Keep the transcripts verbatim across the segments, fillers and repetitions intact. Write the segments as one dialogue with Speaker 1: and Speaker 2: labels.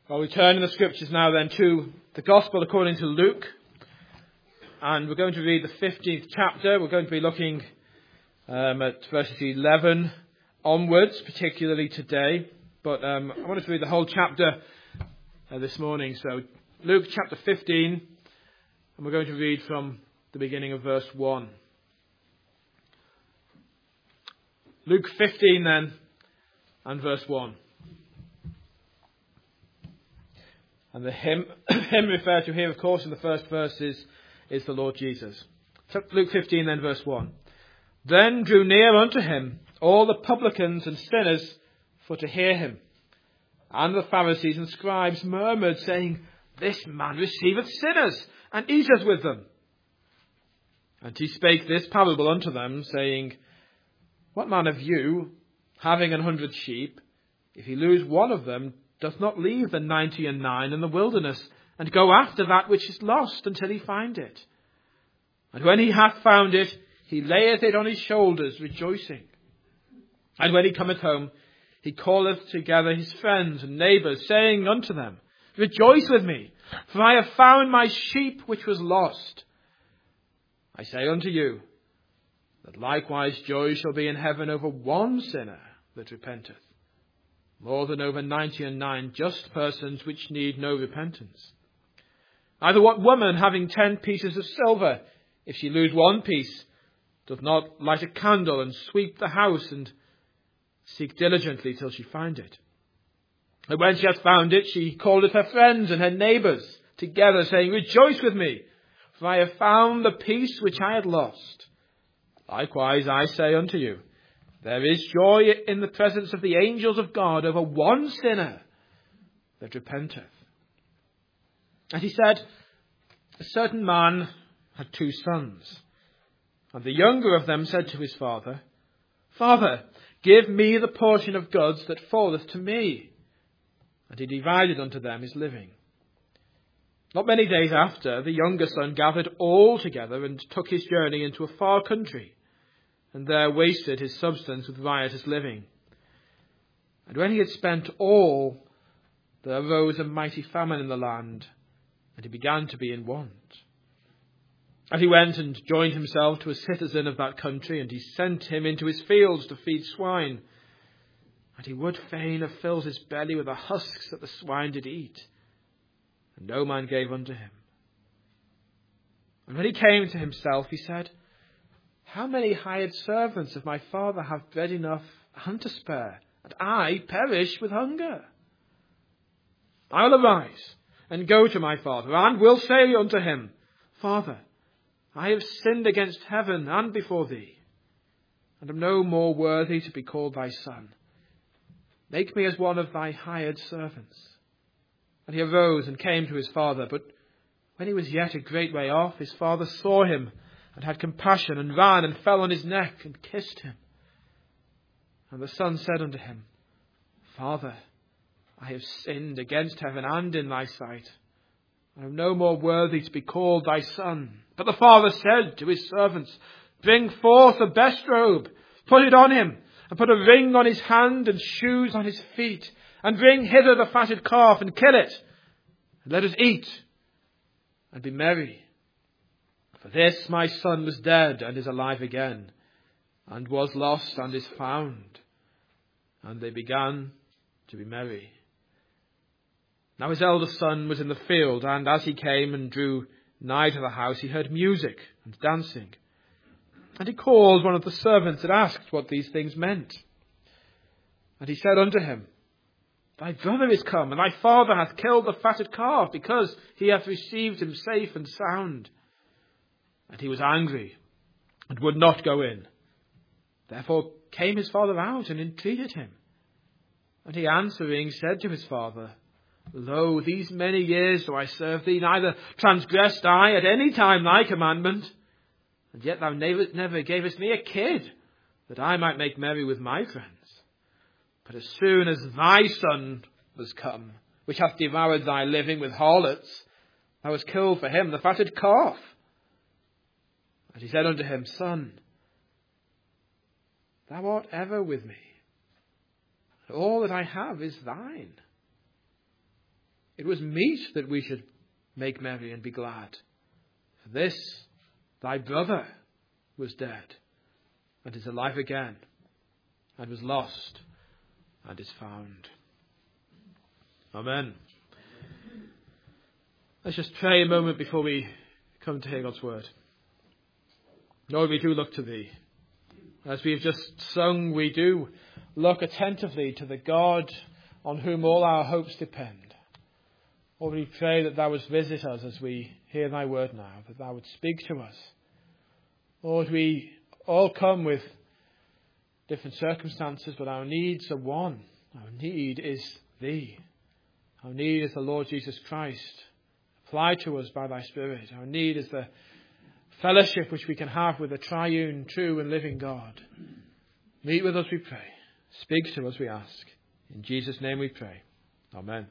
Speaker 1: Well, we turn in the scriptures now then to the Gospel according to Luke. And we're going to read the fifteenth chapter. We're going to be looking um, at verses eleven onwards, particularly today. But um, I wanted to read the whole chapter uh, this morning. So Luke chapter fifteen, and we're going to read from the beginning of verse one. Luke fifteen then, and verse one. And the hymn, hymn referred to here, of course, in the first verses is the Lord Jesus. So Luke fifteen, then verse one. Then drew near unto him all the publicans and sinners for to hear him. And the Pharisees and scribes murmured, saying, This man receiveth sinners, and eateth with them. And he spake this parable unto them, saying, What man of you, having an hundred sheep, if he lose one of them, doth not leave the ninety and nine in the wilderness, and go after that which is lost until he find it? And when he hath found it, he layeth it on his shoulders, rejoicing. And when he cometh home, he calleth together his friends and neighbours, saying unto them, Rejoice with me, for I have found my sheep which was lost. I say unto you, that likewise joy shall be in heaven over one sinner that repenteth, more than over ninety and nine just persons which need no repentance. Either what woman, having ten pieces of silver, if she lose one piece, doth not light a candle and sweep the house and seek diligently till she find it? And when she hath found it, she calleth her friends and her neighbours together, saying, Rejoice with me, for I have found the piece which I had lost. Likewise I say unto you, there is joy in the presence of the angels of God over one sinner that repenteth. And he said, A certain man had two sons, and the younger of them said to his father, Father, give me the portion of goods that falleth to me. And he divided unto them his living. Not many days after, the younger son gathered all together and took his journey into a far country, and there wasted his substance with riotous living. And when he had spent all, there arose a mighty famine in the land, and he began to be in want. And he went and joined himself to a citizen of that country, and he sent him into his fields to feed swine. And he would fain have filled his belly with the husks that the swine did eat, and no man gave unto him. And when he came to himself, he said, How many hired servants of my father have bread enough and to spare, and I perish with hunger? I will arise and go to my father, and will say unto him, Father, I have sinned against heaven and before thee, and am no more worthy to be called thy son. Make me as one of thy hired servants. And he arose and came to his father, but when he was yet a great way off, his father saw him, and had compassion, and ran, and fell on his neck, and kissed him. And the son said unto him, Father, I have sinned against heaven and in thy sight. I am no more worthy to be called thy son. But the father said to his servants, Bring forth the best robe, put it on him, and put a ring on his hand, and shoes on his feet, and bring hither the fatted calf, and kill it, and let us eat, and be merry. For this my son was dead, and is alive again, and was lost, and is found. And they began to be merry. Now his eldest son was in the field, and as he came and drew nigh to the house, he heard music and dancing. And he called one of the servants and asked what these things meant. And he said unto him, Thy brother is come, and thy father hath killed the fatted calf, because he hath received him safe and sound. And he was angry, and would not go in. Therefore came his father out, and entreated him. And he answering said to his father, Lo, these many years do I serve thee, neither transgressed I at any time thy commandment. And yet thou never, never gavest me a kid, that I might make merry with my friends. But as soon as thy son was come, which hath devoured thy living with harlots, thou hast killed for him the fatted calf. And he said unto him, Son, thou art ever with me, and all that I have is thine. it was meet that we should make merry and be glad. For this, thy brother was dead, and is alive again, and was lost, and is found. Amen. Let's just pray a moment before we come to hear God's word. Lord, we do look to thee. As we have just sung, we do look attentively to the God on whom all our hopes depend. Lord, we pray that thou wouldst visit us as we hear thy word now, that thou wouldst speak to us. Lord, we all come with different circumstances, but our needs are one. Our need is thee. Our need is the Lord Jesus Christ. Apply to us by thy Spirit. Our need is the fellowship which we can have with the triune, true and living God. Meet with us, we pray. Speak to us, we ask. In Jesus' name we pray. Amen.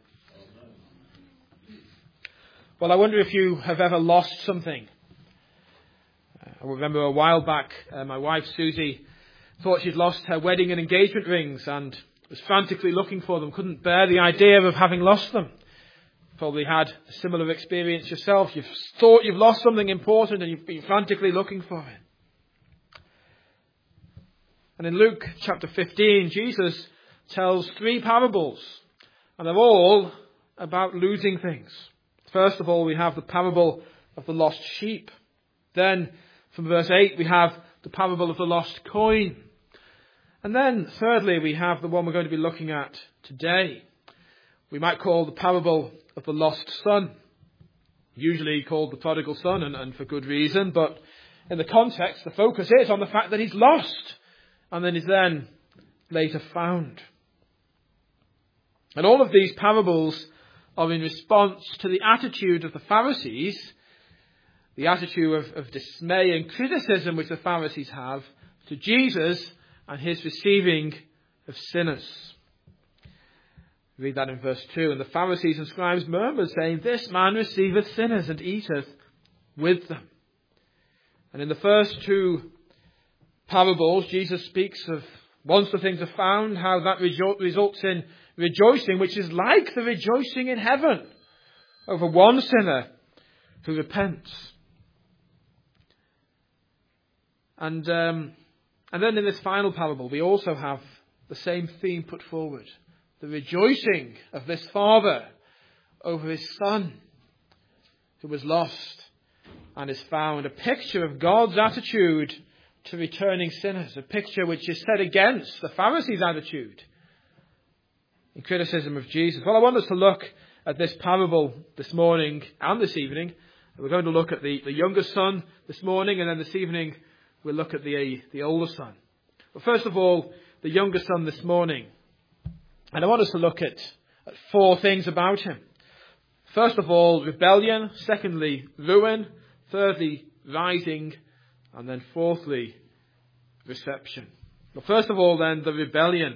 Speaker 1: Well, I wonder if you have ever lost something. Uh, I remember a while back, uh, my wife Susie thought she'd lost her wedding and engagement rings and was frantically looking for them, couldn't bear the idea of having lost them. Probably had a similar experience yourself. You've thought you've lost something important and you've been frantically looking for it. And in Luke chapter fifteen, Jesus tells three parables, and they're all about losing things. First of all, we have the parable of the lost sheep. Then, from verse eight, we have the parable of the lost coin. And then, thirdly, we have the one we're going to be looking at today. We might call the parable of the lost son. Usually called the prodigal son, and, and for good reason, but in the context, the focus is on the fact that he's lost, and then is then later found. And all of these parables are in response to the attitude of the Pharisees, the attitude of, of dismay and criticism which the Pharisees have to Jesus and his receiving of sinners. Read that in verse two. And the Pharisees and scribes murmured, saying, This man receiveth sinners and eateth with them. And in the first two parables, Jesus speaks of once the things are found, how that rejo- results in rejoicing, which is like the rejoicing in heaven over one sinner who repents. And um, and then in this final parable, we also have the same theme put forward. The rejoicing of this father over his son who was lost and is found. A picture of God's attitude to returning sinners. A picture which is set against the Pharisees' attitude in criticism of Jesus. Well, I want us to look at this parable this morning and this evening. We're going to look at the, the younger son this morning, and then this evening we'll look at the, the older son. But first of all, the younger son this morning. And I want us to look at, at four things about him. First of all, rebellion. Secondly, ruin. Thirdly, rising. And then fourthly, reception. Well, first of all then, the rebellion.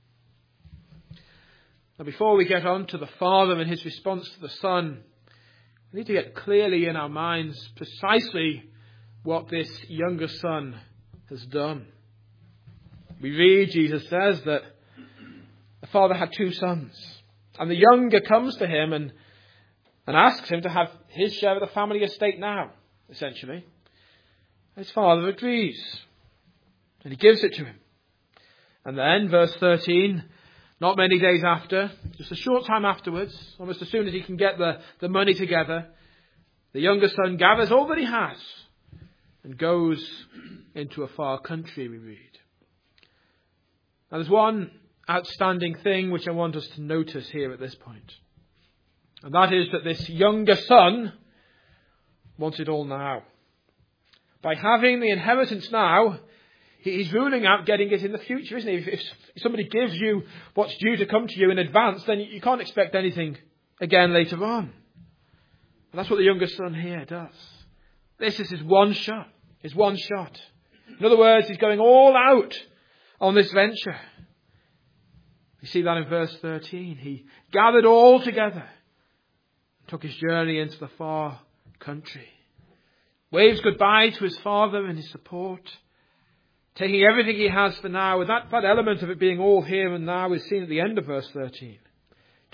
Speaker 1: Now, before we get on to the father and his response to the son, we need to get clearly in our minds precisely what this younger son has done. We read, Jesus says that the father had two sons, and the younger comes to him and, and asks him to have his share of the family estate now, essentially. His father agrees, and he gives it to him. And then, verse thirteen, not many days after, just a short time afterwards, almost as soon as he can get the, the money together, the younger son gathers all that he has and goes into a far country, we read. Now, there's one outstanding thing which I want us to notice here at this point. And that is that this younger son wants it all now. By having the inheritance now, he's ruling out getting it in the future, isn't he? If, if somebody gives you what's due to come to you in advance, then you can't expect anything again later on. And that's what the younger son here does. This is his one shot. His one shot. In other words, he's going all out on this venture. We see that in verse thirteen. He gathered all together and took his journey into the far country. Waves goodbye to his father and his support, taking everything he has for now. And that, that element of it being all here and now is seen at the end of verse thirteen.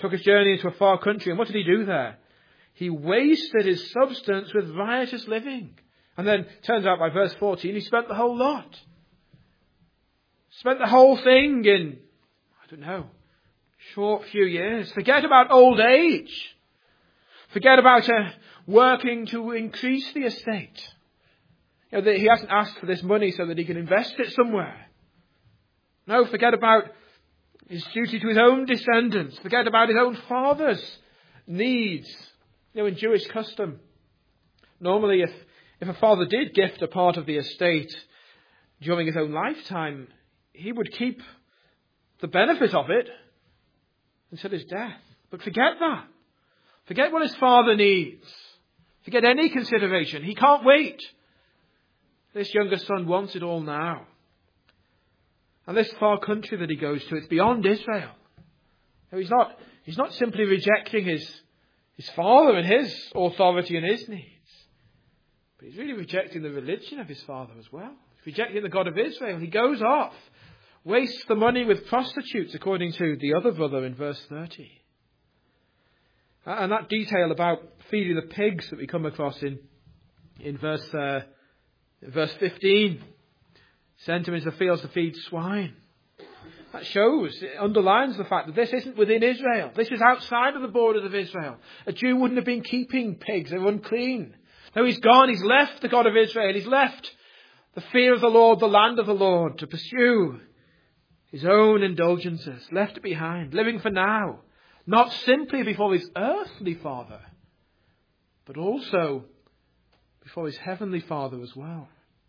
Speaker 1: took his journey into a far country, and what did he do there? He wasted his substance with riotous living. And then, turns out by verse fourteen, he spent the whole lot. Spent the whole thing in, I don't know, short few years. Forget about old age. Forget about uh, working to increase the estate. You know, the, he hasn't asked for this money so that he can invest it somewhere. No, forget about his duty to his own descendants. Forget about his own father's needs. You know, in Jewish custom, normally if, if a father did gift a part of the estate during his own lifetime, he would keep the benefit of it until his death. But forget that. Forget what his father needs. Forget any consideration. He can't wait. This younger son wants it all now. And this far country that he goes to, it's beyond Israel. No, he's not, he's not simply rejecting his, his father and his authority and his needs. But he's really rejecting the religion of his father as well. He's rejecting the God of Israel. He goes off, wastes the money with prostitutes, according to the other brother in verse thirty. And that detail about feeding the pigs that we come across in, in verse, uh, verse fifteen. Sent him into the fields to feed swine. That shows, it underlines the fact that this isn't within Israel. This is outside of the borders of Israel. A Jew wouldn't have been keeping pigs. They're unclean. No, he's gone. He's left the God of Israel. He's left the fear of the Lord, the land of the Lord, to pursue his own indulgences. Left it behind. Living for now. Not simply before his earthly father, but also before his heavenly Father as well.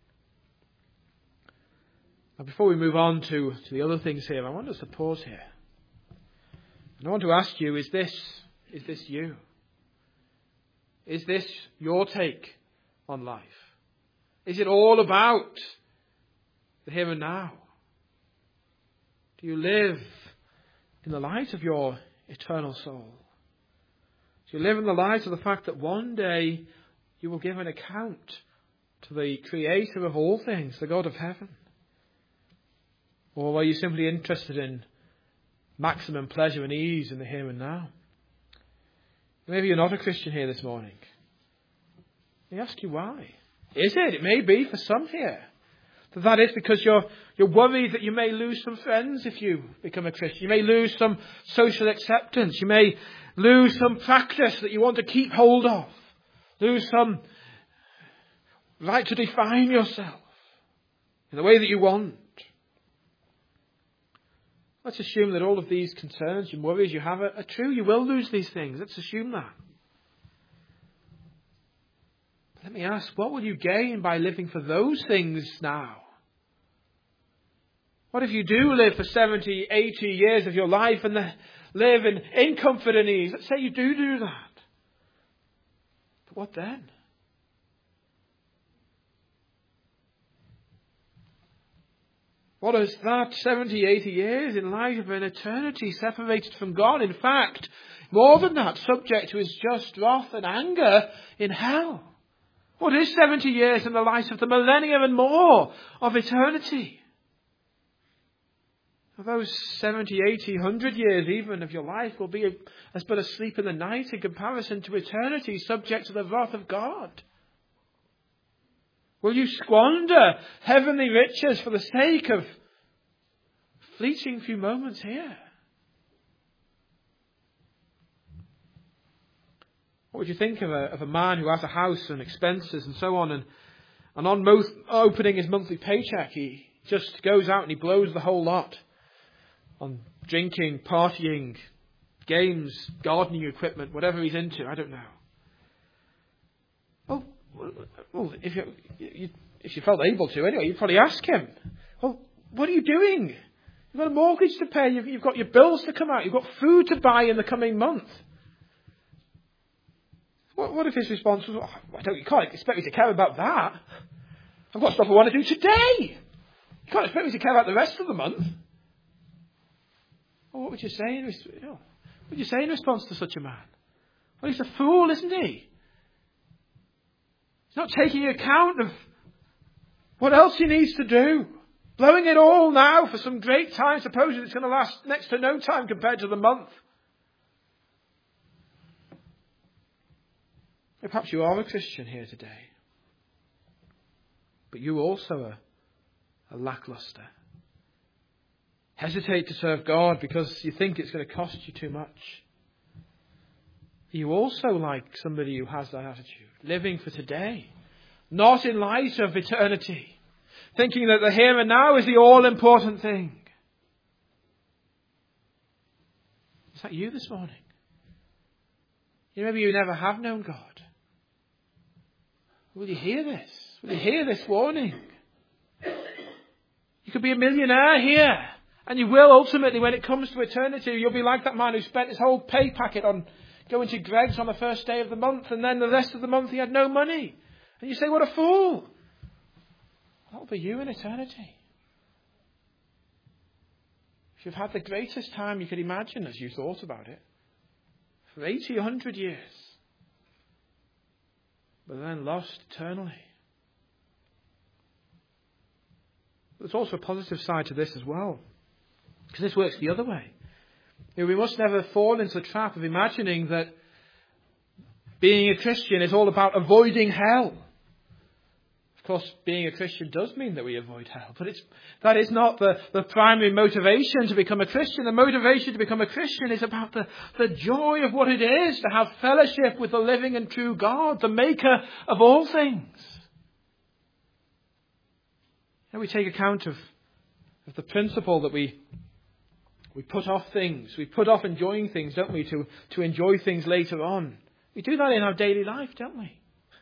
Speaker 1: Now, before we move on to, to the other things here, I want us to pause here. And I want to ask you, is this, is this you? Is this your take on life? Is it all about the here and now? Do you live in the light of your eternal soul? Do you live in the light of the fact that one day you will give an account to the Creator of all things, the God of heaven? Or are you simply interested in maximum pleasure and ease in the here and now? Maybe you're not a Christian here this morning. Let me ask you why. Is it? It may be for some here. That that is because you're, you're worried that you may lose some friends if you become a Christian. You may lose some social acceptance. You may lose some practice that you want to keep hold of. Lose some right to define yourself in the way that you want. Let's assume that all of these concerns and worries you have are, are true. You will lose these things. Let's assume that. But let me ask, what will you gain by living for those things now? What if you do live for seventy, eighty years of your life and live in, in comfort and ease? Let's say you do do that. But what then? What is that seventy, eighty years in light of an eternity separated from God? In fact, more than that, subject to his just wrath and anger in hell. What is seventy years in the light of the millennium and more of eternity? Those seventy, eighty, one hundred years even of your life will be as but a sleep in the night in comparison to eternity subject to the wrath of God. Will you squander heavenly riches for the sake of fleeting few moments here? What would you think of a, of a man who has a house and expenses and so on, and, and on most, opening his monthly paycheck, he just goes out and he blows the whole lot on drinking, partying, games, gardening equipment, whatever he's into, I don't know. Well, well if you, you if you felt able to anyway, you'd probably ask him, well, what are you doing? You've got a mortgage to pay, you've, you've got your bills to come out, you've got food to buy in the coming month. What, what if his response was, oh, I don't, you can't expect me to care about that. I've got stuff I want to do today. You can't expect me to care about the rest of the month. Well, what would you say in, you know, what would you say in response to such a man? Well, he's a fool, isn't he? He's not taking account of what else he needs to do. Blowing it all now for some great time, supposing it's going to last next to no time compared to the month. Perhaps you are a Christian here today, but you also are a lackluster. Hesitate to serve God because you think it's going to cost you too much. Are you also like somebody who has that attitude, living for today, not in light of eternity, thinking that the here and now is the all-important thing? Is that you this morning? You know, maybe you never have known God. Will you hear this? Will you hear this warning? You could be a millionaire here, and you will ultimately, when it comes to eternity, you'll be like that man who spent his whole pay packet on going to Greg's on the first day of the month, and then the rest of the month he had no money. And you say, what a fool. That'll be you in eternity. If you've had the greatest time you could imagine as you thought about it, for eighty, one hundred years, but then lost eternally. There's also a positive side to this as well, because this works the other way. You know, we must never fall into the trap of imagining that being a Christian is all about avoiding hell. Of course, being a Christian does mean that we avoid hell, but it's, that is not the, the primary motivation to become a Christian. The motivation to become a Christian is about the, the joy of what it is to have fellowship with the living and true God, the maker of all things. And we take account of, of the principle that we we put off things. We put off enjoying things, don't we, to, to enjoy things later on. We do that in our daily life, don't we?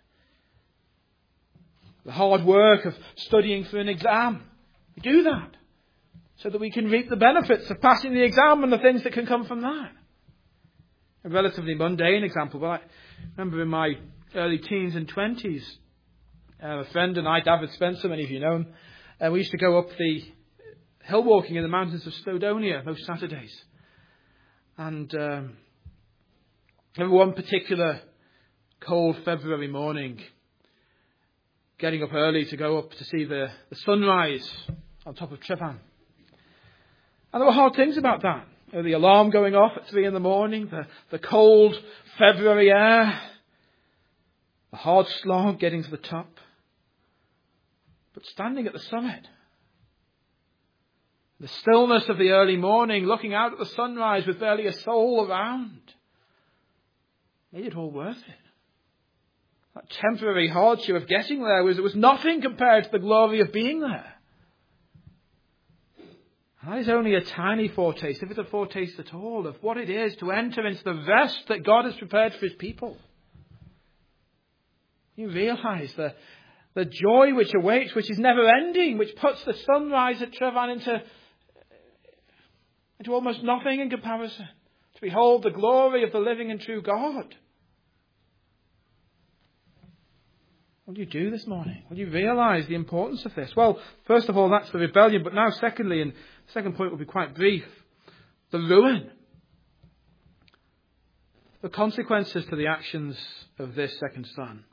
Speaker 1: The hard work of studying for an exam. We do that so that we can reap the benefits of passing the exam and the things that can come from that. A relatively mundane example. Well, I remember in my early teens and twenties, uh, a friend and I, David Spencer, many of you know him, uh, we used to go up the hill walking in the mountains of Snowdonia most Saturdays. And um, I remember one particular cold February morning, getting up early to go up to see the, the sunrise on top of Tryfan. And there were hard things about that. You know, the alarm going off at three in the morning, the, the cold February air, the hard slog getting to the top. But standing at the summit, the stillness of the early morning, looking out at the sunrise with barely a soul around, made it all worth it. That temporary hardship of getting there was, it was nothing compared to the glory of being there. And that is only a tiny foretaste, if it's a foretaste at all, of what it is to enter into the rest that God has prepared for his people. You realise the, the joy which awaits, which is never ending, which puts the sunrise at Tryfan into, into almost nothing in comparison. To behold the glory of the living and true God. What do you do this morning? Will you realise the importance of this? Well, first of all, that's the rebellion. But now, secondly, and the second point will be quite brief, the ruin. The consequences to the actions of this second son.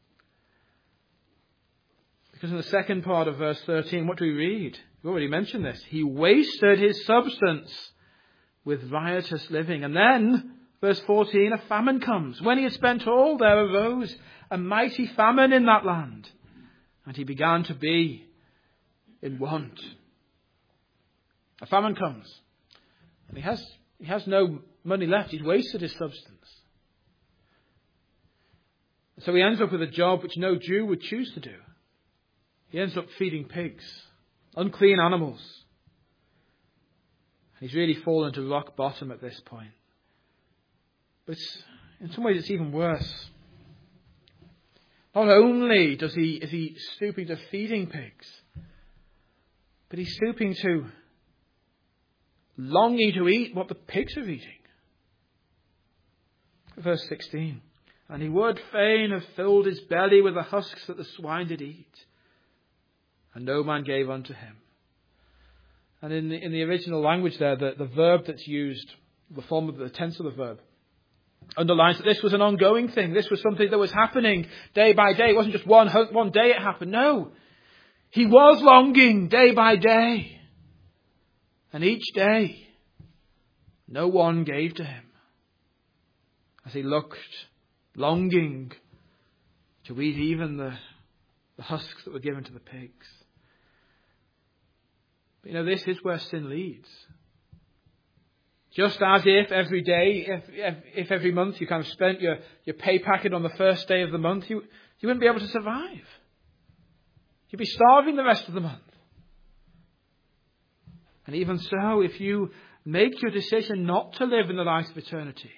Speaker 1: Because in the second part of verse thirteen, what do we read? We've already mentioned this. He wasted his substance with riotous living. And then, verse fourteen, a famine comes. When he had spent all, there arose a mighty famine in that land, and he began to be in want. A famine comes, and he has he has no money left. He's wasted his substance. So he ends up with a job which no Jew would choose to do. He ends up feeding pigs, unclean animals. He's really fallen to rock bottom at this point. But in some ways it's even worse. Not only does he is he stooping to feeding pigs, but he's stooping to longing to eat what the pigs are eating. Verse sixteen. And he would fain have filled his belly with the husks that the swine did eat, and no man gave unto him. And in the, in the original language there, the, the verb that's used, the form of the tense of the verb, underlines that this was an ongoing thing. This was something that was happening day by day. It wasn't just one, one day it happened. No. He was longing day by day. And each day, no one gave to him. As he looked, longing to eat even the, the husks that were given to the pigs. But you know, this is where sin leads. Just as if every day, if, if, if every month you kind of spent your, your pay packet on the first day of the month, you, you wouldn't be able to survive. You'd be starving the rest of the month. And even so, if you make your decision not to live in the light of eternity,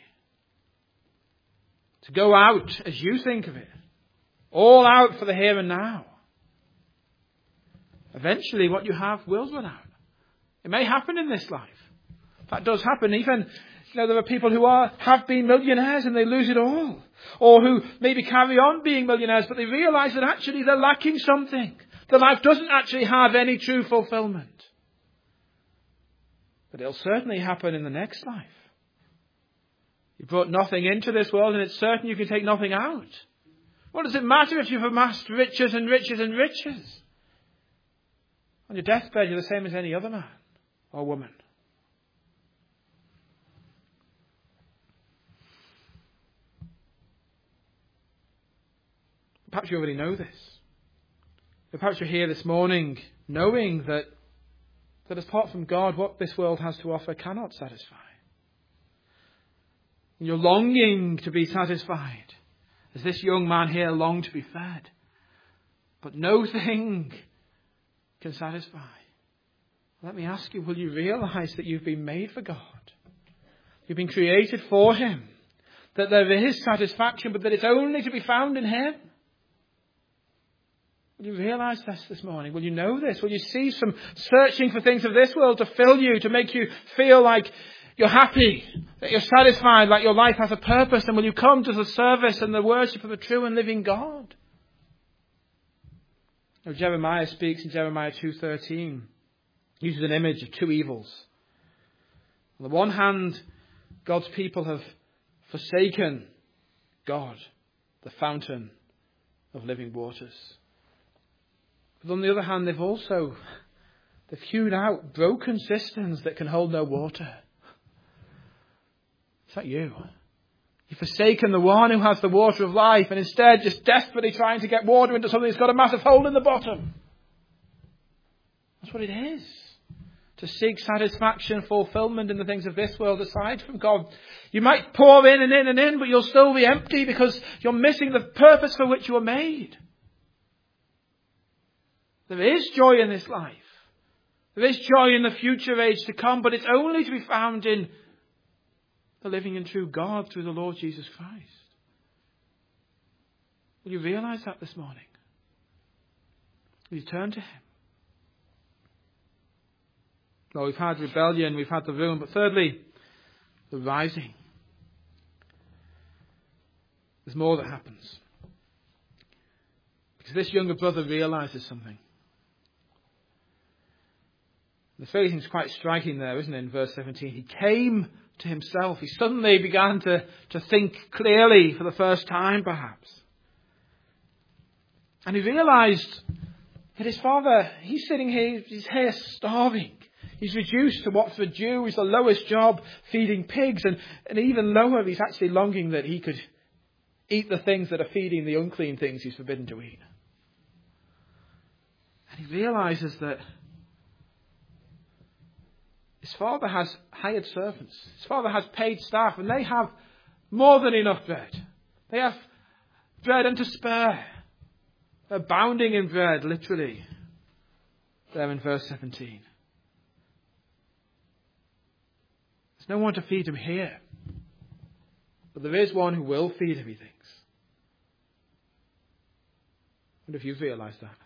Speaker 1: to go out as you think of it, all out for the here and now, eventually what you have will run out. It may happen in this life. That does happen. Even, you know, there are people who are have been millionaires and they lose it all. Or who maybe carry on being millionaires, but they realise that actually they're lacking something. Their life doesn't actually have any true fulfilment. But it'll certainly happen in the next life. You brought nothing into this world and it's certain you can take nothing out. What does it matter if you've amassed riches and riches and riches? On your deathbed, you're the same as any other man or woman. Perhaps you already know this. But perhaps you're here this morning knowing that, that apart from God, what this world has to offer cannot satisfy. And you're longing to be satisfied, as this young man here longed to be fed. But no thing can satisfy. Let me ask you, will you realize that you've been made for God? You've been created for Him. That there is satisfaction, but that it's only to be found in Him. Will you realize this this morning? Will you know this? Will you cease from searching for things of this world to fill you, to make you feel like you're happy, that you're satisfied, like your life has a purpose? And will you come to the service and the worship of the true and living God? Now, Jeremiah speaks in Jeremiah two thirteen. Uses an image of two evils. On the one hand, God's people have forsaken God, the fountain of living waters. But on the other hand, they've also they've hewed out broken cisterns that can hold no water. Is that you? You've forsaken the one who has the water of life and instead just desperately trying to get water into something that's got a massive hole in the bottom. That's what it is. To seek satisfaction, fulfillment in the things of this world aside from God. You might pour in and in and in, but you'll still be empty because you're missing the purpose for which you were made. There is joy in this life. There is joy in the future age to come, but it's only to be found in the living and true God through the Lord Jesus Christ. Will you realize that this morning? Will you turn to Him? Well, we've had rebellion, we've had the ruin, but thirdly, the rising. There's more that happens. Because this younger brother realizes something. The phrasing is quite striking there, isn't it, in verse seventeen? He came to himself. He suddenly began to, to think clearly for the first time, perhaps. And he realized that his father, he's sitting here, he's here starving. He's reduced to what for a Jew is the lowest job, feeding pigs. And, and even lower, he's actually longing that he could eat the things that are feeding the unclean things he's forbidden to eat. And he realizes that his father has hired servants. His father has paid staff, and they have more than enough bread. They have bread and to spare. They're abounding in bread, literally. There in verse seventeen. There's no one to feed him here. But there is one who will feed him, he thinks. I wonder if you've realised that.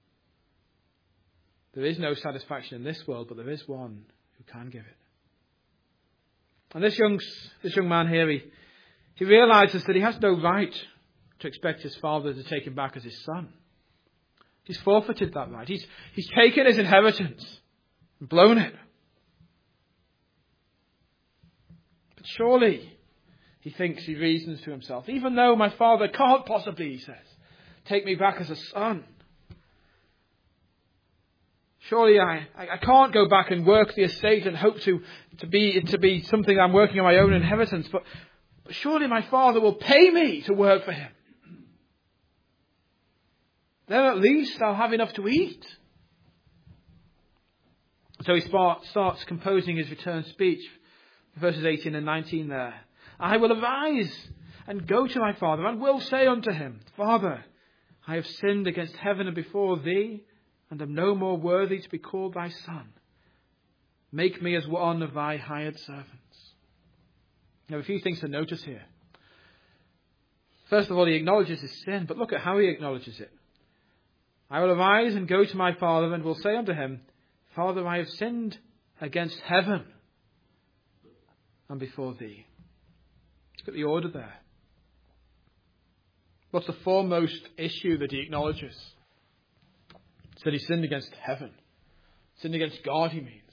Speaker 1: There is no satisfaction in this world, but there is one who can give it. And this young, this young man here, he, he realises that he has no right to expect his father to take him back as his son. He's forfeited that right. He's, he's taken his inheritance and blown it. But surely, he thinks, he reasons to himself, even though my father can't possibly, he says, take me back as a son. Surely I, I can't go back and work the estate and hope to, to be to be something I'm working on my own inheritance. But, but surely my father will pay me to work for him. then at least I'll have enough to eat. So he starts composing his return speech, verses eighteen and nineteen there. I will arise and go to my father, and will say unto him, Father, I have sinned against heaven and before thee, and am no more worthy to be called thy son. Make me as one of thy hired servants. Now, a few things to notice here. First of all, he acknowledges his sin, but look at how he acknowledges it. I will arise and go to my father, and will say unto him, Father, I have sinned against heaven and before thee. Look at the order there. What's the foremost issue that he acknowledges? It's that he sinned against heaven. Sinned against God, he means.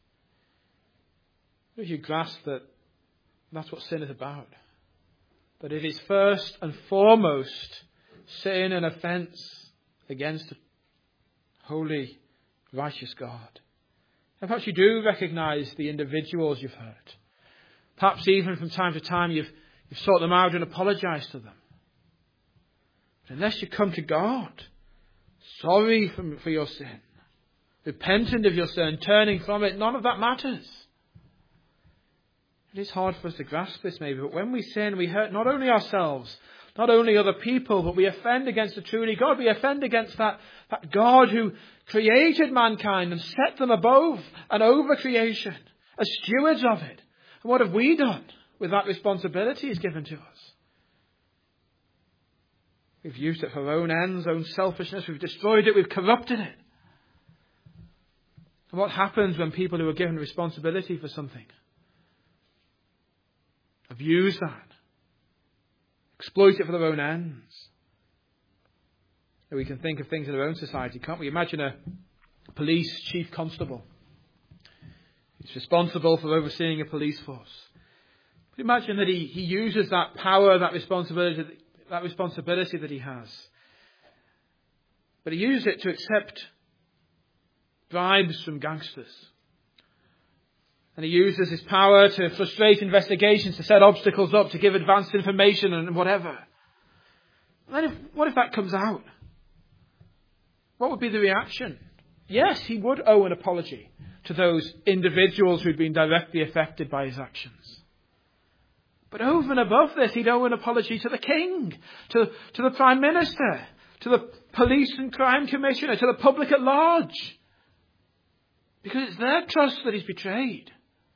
Speaker 1: If you grasp that that's what sin is about. That it is first and foremost sin and offence against a holy, righteous God. And perhaps you do recognise the individuals you've hurt. Perhaps even from time to time you've, you've sought them out and apologised to them. But unless you come to God, sorry for, for your sin, repentant of your sin, turning from it, none of that matters. It is hard for us to grasp this maybe, but when we sin, we hurt not only ourselves, not only other people, but we offend against the truly God. We offend against that, that God who created mankind and set them above and over creation, as stewards of it. And what have we done with that responsibility He's given to us? We've used it for our own ends, own selfishness. We've destroyed it. We've corrupted it. And what happens when people who are given responsibility for something abuse that, exploit it for their own ends? And we can think of things in our own society, can't we? Imagine a police chief constable. He's responsible for overseeing a police force. But imagine that he, he uses that power, that responsibility, that responsibility that he has. But he uses it to accept bribes from gangsters. And he uses his power to frustrate investigations, to set obstacles up, to give advanced information and whatever. Then if, what if that comes out? What would be the reaction? Yes, he would owe an apology to those individuals who'd been directly affected by his actions. But over and above this, he'd owe an apology to the king, to, to the prime minister, to the police and crime commissioner, to the public at large. Because it's their trust that he's betrayed.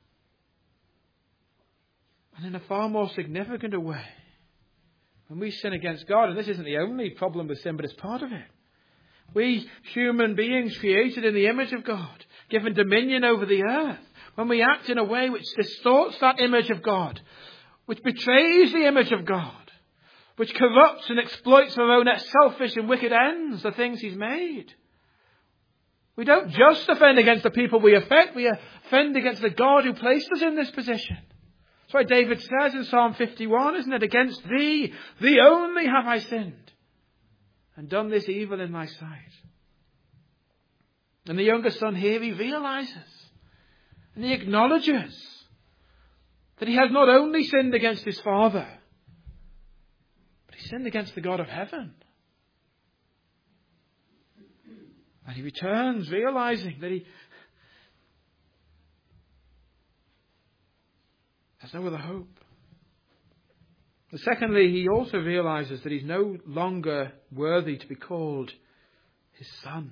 Speaker 1: And in a far more significant a way, when we sin against God, and this isn't the only problem with sin, but it's part of it. We human beings created in the image of God, given dominion over the earth, when we act in a way which distorts that image of God, which betrays the image of God, which corrupts and exploits our own selfish and wicked ends, the things He's made. We don't just offend against the people we affect, we offend against the God who placed us in this position. That's why David says in Psalm fifty-one, isn't it? Against thee, thee only have I sinned, and done this evil in thy sight. And the younger son here, he realizes, and he acknowledges that he has not only sinned against his father, but he sinned against the God of heaven. And he returns, realizing that he has no other hope. And secondly, he also realizes that he's no longer worthy to be called his son.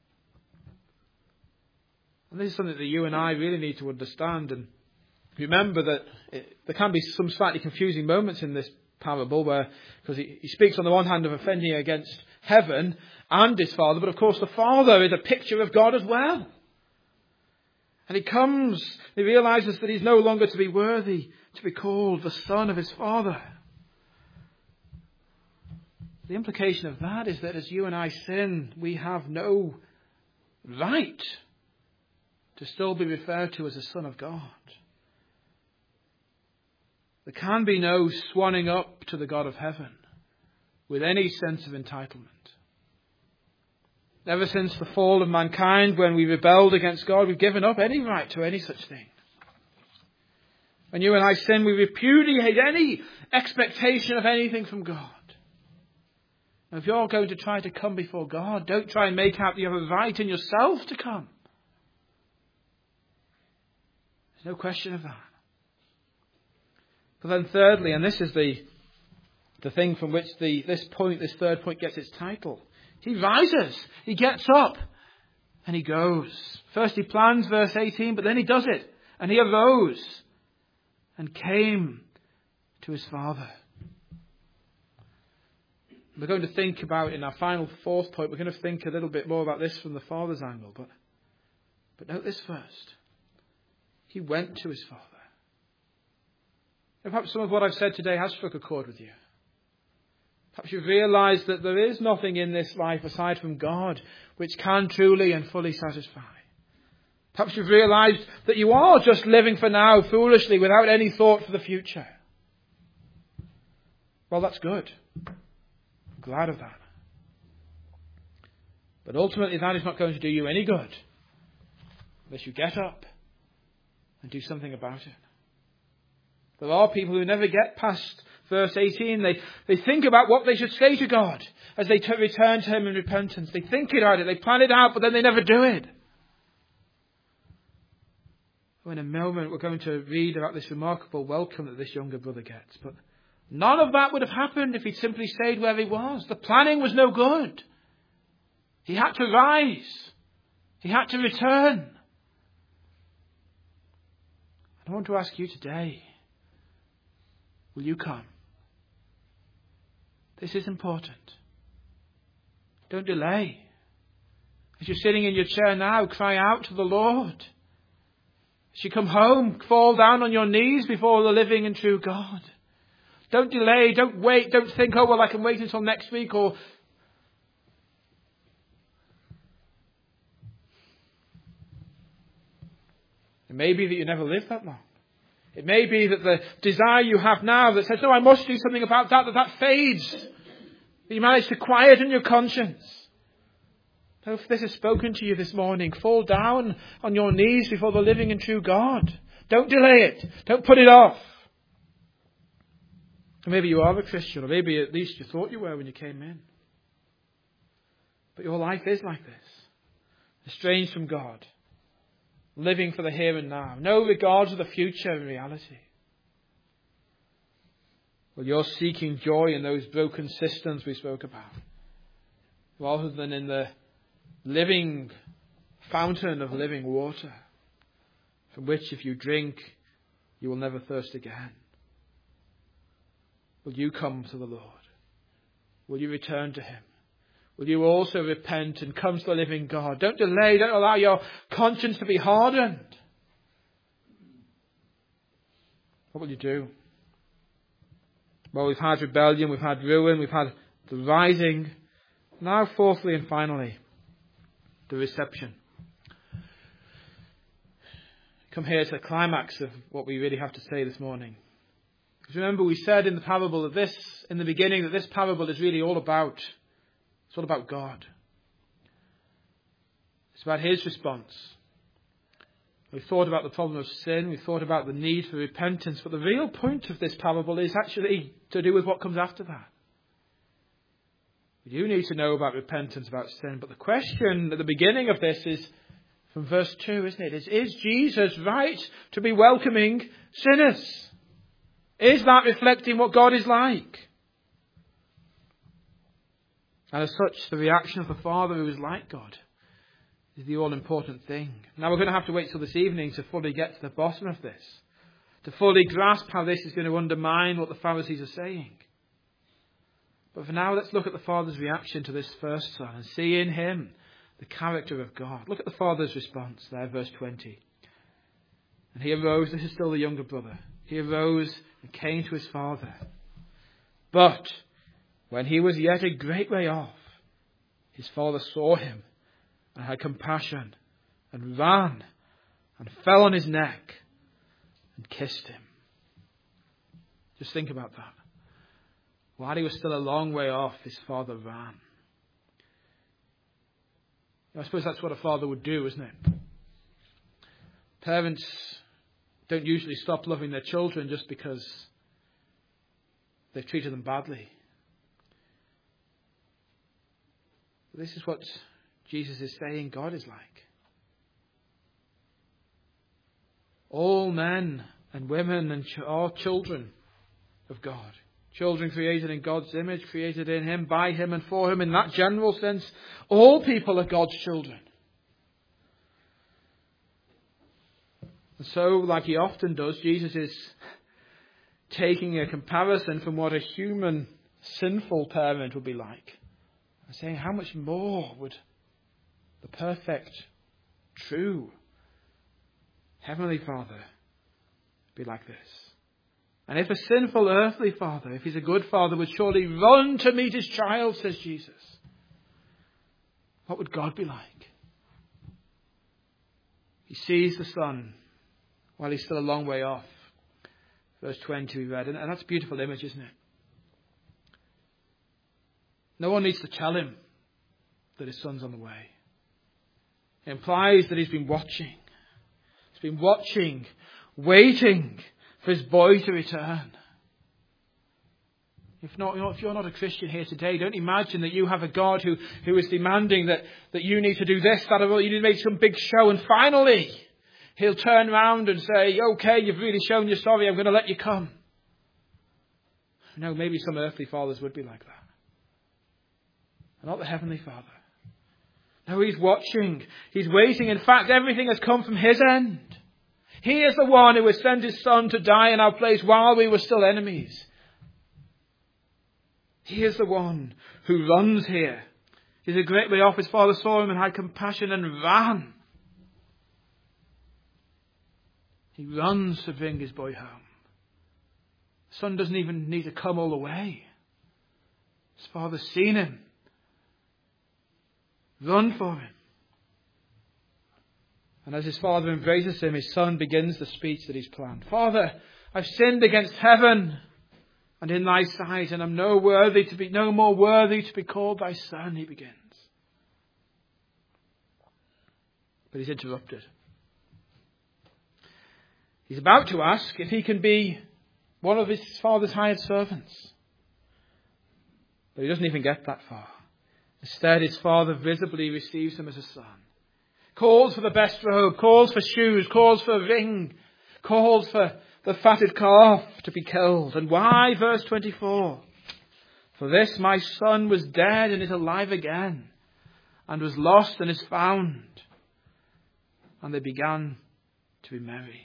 Speaker 1: And this is something that you and I really need to understand. And remember that it, there can be some slightly confusing moments in this parable where, because he, he speaks on the one hand of offending against heaven and his father, but of course the father is a picture of God as well. And he comes, he realizes that he's no longer to be worthy to be called the son of his father. The implication of that is that as you and I sin, we have no right to still be referred to as a son of God. There can be no swanning up to the God of heaven with any sense of entitlement. Ever since the fall of mankind, when we rebelled against God, we've given up any right to any such thing. When you and I sin, we repudiate any expectation of anything from God. If you're going to try to come before God, don't try and make out that you have a right in yourself to come. There's no question of that. But then thirdly, and this is the the thing from which the this point, this third point gets its title. He rises, he gets up, and he goes. First he plans, verse eighteen, but then he does it. And he arose and came to his Father. We're going to think about, in our final fourth point, we're going to think a little bit more about this from the Father's angle. But, but note this first. He went to his Father. And perhaps some of what I've said today has struck a chord with you. Perhaps you've realised that there is nothing in this life aside from God which can truly and fully satisfy. Perhaps you've realised that you are just living for now foolishly without any thought for the future. Well, that's good. I'm glad of that. But ultimately that is not going to do you any good unless you get up and do something about it. There are people who never get past verse eighteen. They, they think about what they should say to God as they t- return to Him in repentance. They think about it, they plan it out, but then they never do it. In a moment we're going to read about this remarkable welcome that this younger brother gets. But none of that would have happened if he'd simply stayed where he was. The planning was no good. He had to rise. He had to return. I want to ask you today, will you come? This is important. Don't delay. As you're sitting in your chair now, cry out to the Lord. As you come home, fall down on your knees before the living and true God. Don't delay, don't wait, don't think, oh, well, I can wait until next week, or it may be that you never live that long. It may be that the desire you have now that says, no, I must do something about that, that that fades. That you manage to quieten your conscience. So if this has spoken to you this morning, fall down on your knees before the living and true God. Don't delay it. Don't put it off. Or maybe you are a Christian, or maybe at least you thought you were when you came in. But your life is like this. Estranged from God. Living for the here and now. No regards of the future in reality. Well, you're seeking joy in those broken cisterns we spoke about, rather than in the living fountain of living water, from which if you drink, you will never thirst again. Will you come to the Lord? Will you return to Him? Will you also repent and come to the living God? Don't delay. Don't allow your conscience to be hardened. What will you do? Well, we've had rebellion, we've had ruin, we've had the rising. Now, fourthly and finally, the reception. Come here to the climax of what we really have to say this morning. Because remember, we said in the parable of this, in the beginning, that this parable is really all about It's all about God. It's about His response. We've thought about the problem of sin. We've thought about the need for repentance. But the real point of this parable is actually to do with what comes after that. We do need to know about repentance, about sin. But the question at the beginning of this is from verse two, isn't it? Is, is Jesus right to be welcoming sinners? Is that reflecting what God is like? And as such, the reaction of the Father who is like God is the all-important thing. Now we're going to have to wait till this evening to fully get to the bottom of this, to fully grasp how this is going to undermine what the Pharisees are saying. But for now, let's look at the Father's reaction to this first son and see in him the character of God. Look at the Father's response there, verse twenty. And he arose, this is still the younger brother, he arose and came to his father. But when he was yet a great way off, his father saw him and had compassion and ran and fell on his neck and kissed him. Just think about that. While he was still a long way off, his father ran. I suppose that's what a father would do, isn't it? Parents don't usually stop loving their children just because they've treated them badly. This is what Jesus is saying God is like. All men and women and ch- all children of God. Children created in God's image, created in Him, by Him and for Him. In that general sense, all people are God's children. And so, like He often does, Jesus is taking a comparison from what a human, sinful parent would be like. And saying, how much more would the perfect, true, Heavenly Father be like this? And if a sinful earthly father, if he's a good father, would surely run to meet his child, says Jesus, what would God be like? He sees the Son while he's still a long way off. Verse twenty we read, and that's a beautiful image, isn't it? No one needs to tell him that his son's on the way. It implies that he's been watching. He's been watching, waiting for his boy to return. If not, if you're not a Christian here today, don't imagine that you have a God who, who is demanding that, that you need to do this, that, or you need to make some big show, and finally He'll turn around and say, okay, you've really shown you're sorry, I'm going to let you come. No, maybe some earthly fathers would be like that. Not the Heavenly Father. No, He's watching. He's waiting. In fact, everything has come from His end. He is the one who has sent His Son to die in our place while we were still enemies. He is the one who runs here. He's a great way off. His father saw him and had compassion and ran. He runs to bring his boy home. The son doesn't even need to come all the way. His father's seen him. Run for him. And as his father embraces him, his son begins the speech that he's planned. Father, I've sinned against heaven and in thy sight, and I'm no worthy to be, no more worthy to be called thy son, he begins. But he's interrupted. He's about to ask if he can be one of his father's hired servants. But he doesn't even get that far. Instead, his father visibly receives him as a son. Calls for the best robe, calls for shoes, calls for a ring, calls for the fatted calf to be killed. And why? Verse twenty-four. For this my son was dead and is alive again, and was lost and is found. And they began to be merry.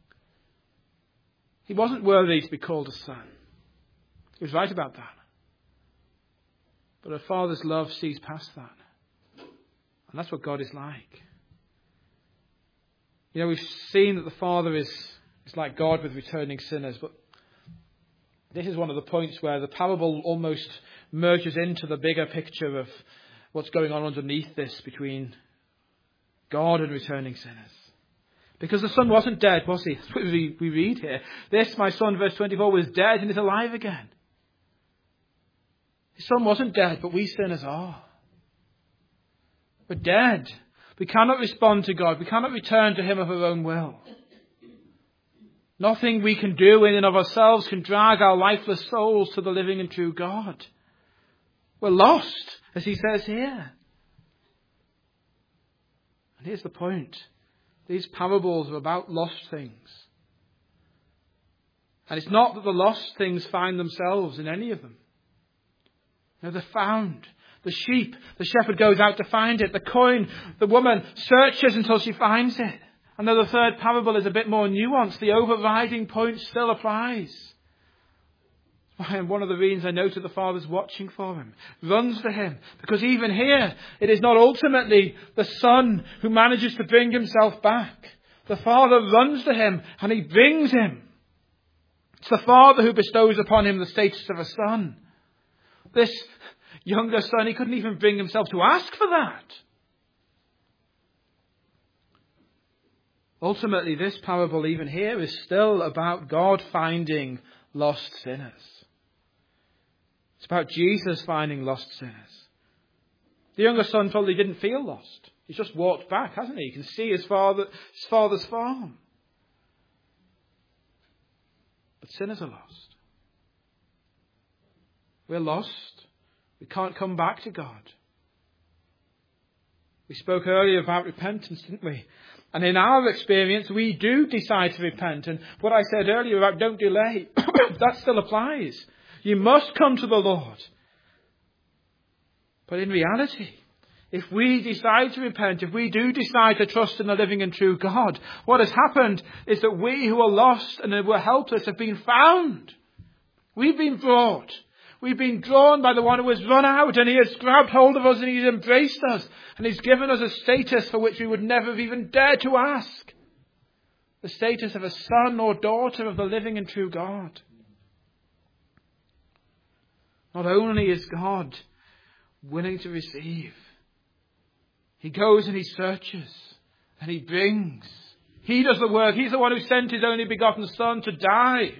Speaker 1: He wasn't worthy to be called a son. He was right about that. But a father's love sees past that. And that's what God is like. You know, we've seen that the Father is, is like God with returning sinners, but this is one of the points where the parable almost merges into the bigger picture of what's going on underneath this between God and returning sinners. Because the son wasn't dead, was he? That's what we, we read here. This, my son, verse twenty-four, was dead and is alive again. His son wasn't dead, but we sinners are. We're dead. We cannot respond to God. We cannot return to Him of our own will. Nothing we can do in and of ourselves can drag our lifeless souls to the living and true God. We're lost, as he says here. And here's the point. These parables are about lost things. And it's not that the lost things find themselves in any of them. No, they're found. The sheep, the shepherd goes out to find it. The coin, the woman searches until she finds it. And though the third parable is a bit more nuanced, the overriding point still applies. And one of the reasons I noted the Father's watching for him, runs to him. Because even here, it is not ultimately the Son who manages to bring himself back. The Father runs to him and he brings him. It's the Father who bestows upon him the status of a son. This younger son, he couldn't even bring himself to ask for that. Ultimately, this parable even here is still about God finding lost sinners. It's about Jesus finding lost sinners. The younger son probably didn't feel lost. He's just walked back, hasn't he? He can see his father, his father's farm. But sinners are lost. We're lost. We can't come back to God. We spoke earlier about repentance, didn't we? And in our experience, we do decide to repent. And what I said earlier about don't delay, that still applies. You must come to the Lord. But in reality, if we decide to repent, if we do decide to trust in the living and true God, what has happened is that we who are lost and who are helpless have been found. We've been brought. We've been drawn by the one who has run out, and he has grabbed hold of us and he's embraced us. And he's given us a status for which we would never have even dared to ask. The status of a son or daughter of the living and true God. Not only is God willing to receive, he goes and he searches and he brings. He does the work. He's the one who sent his only begotten Son to die.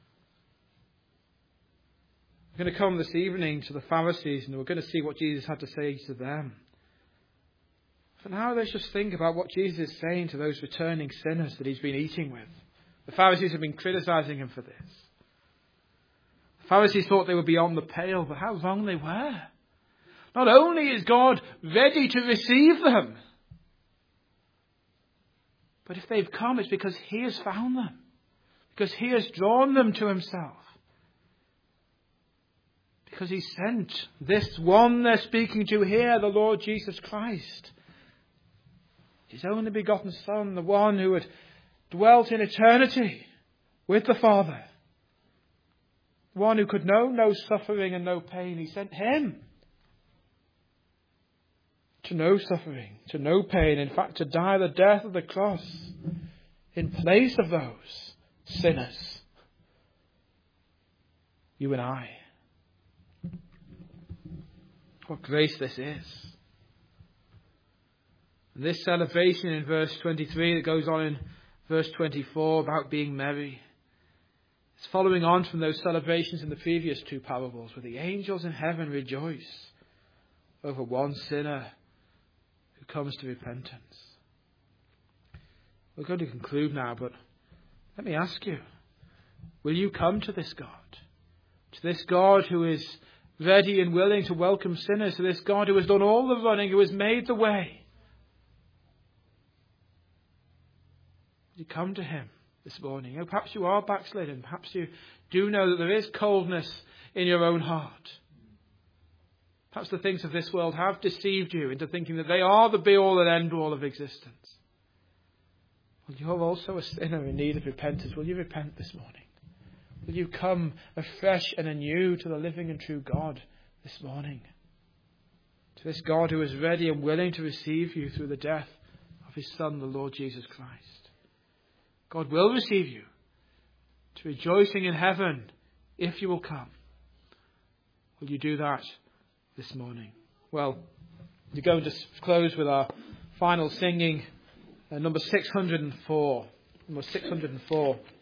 Speaker 1: We're going to come this evening to the Pharisees and we're going to see what Jesus had to say to them. For now, let's just think about what Jesus is saying to those returning sinners that he's been eating with. The Pharisees have been criticizing him for this. The Pharisees thought they were beyond the pale, but how wrong they were. Not only is God ready to receive them, but if they've come, it's because he has found them. Because he has drawn them to himself. Because he sent this one they're speaking to here, the Lord Jesus Christ. His only begotten Son, the one who had dwelt in eternity with the Father. The one who could know no suffering and no pain. He sent him to no suffering, to no pain. In fact, to die the death of the cross in place of those sinners. You and I. What grace this is. And this celebration in verse twenty-three that goes on in verse twenty-four about being merry. It's following on from those celebrations in the previous two parables where the angels in heaven rejoice over one sinner who comes to repentance. We're going to conclude now, but let me ask you, will you come to this God? To this God who is ready and willing to welcome sinners, to this God who has done all the running, who has made the way. You come to him this morning. Oh, perhaps you are backslidden. Perhaps you do know that there is coldness in your own heart. Perhaps the things of this world have deceived you into thinking that they are the be-all and end-all of existence. Well, you're also a sinner in need of repentance. Will you repent this morning? Will you come afresh and anew to the living and true God this morning? To this God who is ready and willing to receive you through the death of his Son, the Lord Jesus Christ. God will receive you to rejoicing in heaven if you will come. Will you do that this morning? Well, we're going to close with our final singing, uh, number six hundred four. Number six hundred four.